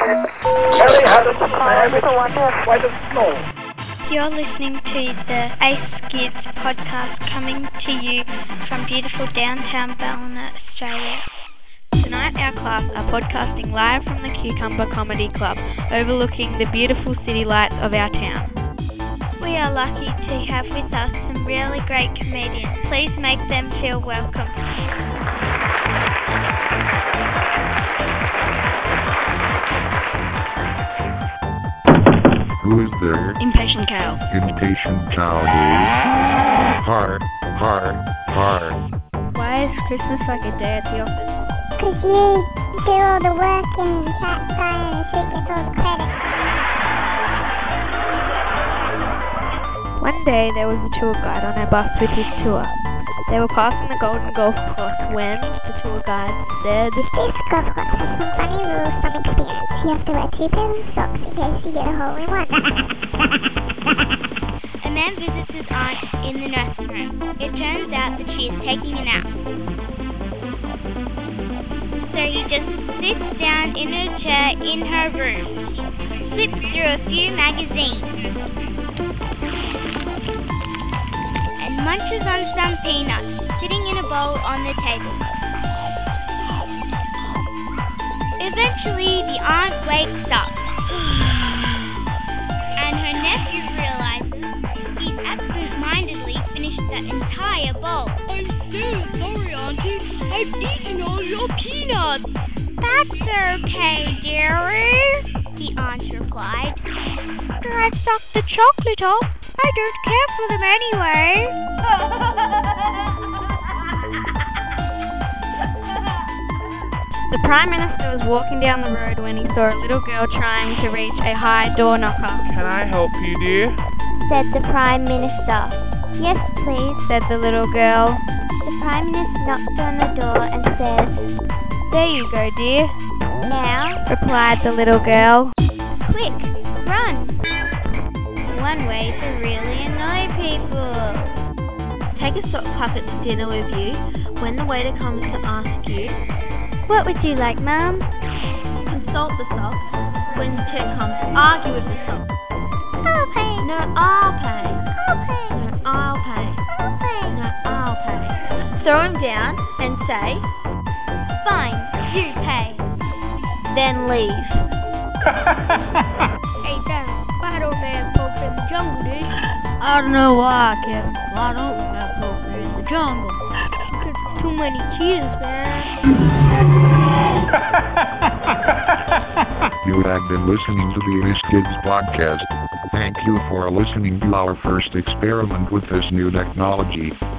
Mary had a sandwich by the snow. You're listening to the Ace Kids podcast coming to you from beautiful downtown Ballina, Australia. Tonight our class are podcasting live from the Cucumber Comedy Club, overlooking the beautiful city lights of our town. We are lucky to have with us some really great comedians. Please make them feel welcome. Who is there? Impatient cow. Impatient cow, dude. Har. Why is Christmas like a day at the office? Because you do all the work and that guy and she gets all the credit. One day there was a tour guide on a bus with his tour. They were passing the Golden Golf Course when the tour guide said, This golf course has some funny rules from experience. You have to wear 2 pairs of socks in case you get a hole in one. A man visits his aunt in the nursing home. It turns out that she is taking a nap. So he just sits down in a chair in her room, flips through a few magazines, and munches on some peanuts sitting in a bowl on the table. Eventually, the aunt wakes up, and her nephew realizes he's absent-mindedly finished that entire bowl. I'm so sorry, Auntie. I've eaten all your peanuts. That's okay, dearie, the aunt replied. After I suck the chocolate off, I don't care for them anyway. The Prime Minister was walking down the road when he saw a little girl trying to reach a high door knocker. Can I help you, dear? Said the Prime Minister. Yes, please, said the little girl. The Prime Minister knocked on the door and said, There you go, dear. Now, Replied the little girl. Quick, run. One way to really annoy people. Take a sock puppet to dinner with you. When the waiter comes to ask you, What would you like, Mum? Consult the sock. When the turn comes, argue with the sock. I'll pay. No, I'll pay. I'll pay. No, I'll pay. I'll pay. No, I'll pay. Throw him down and say, Fine, you pay. Then leave. Hey, Dad, why don't they have poker in the jungle, dude? I don't know why, Kevin. Why don't we have poker in the jungle? Because too many cheetahs, man. You have been listening to the Ace Kids podcast. Thank you for listening to our first experiment with this new technology.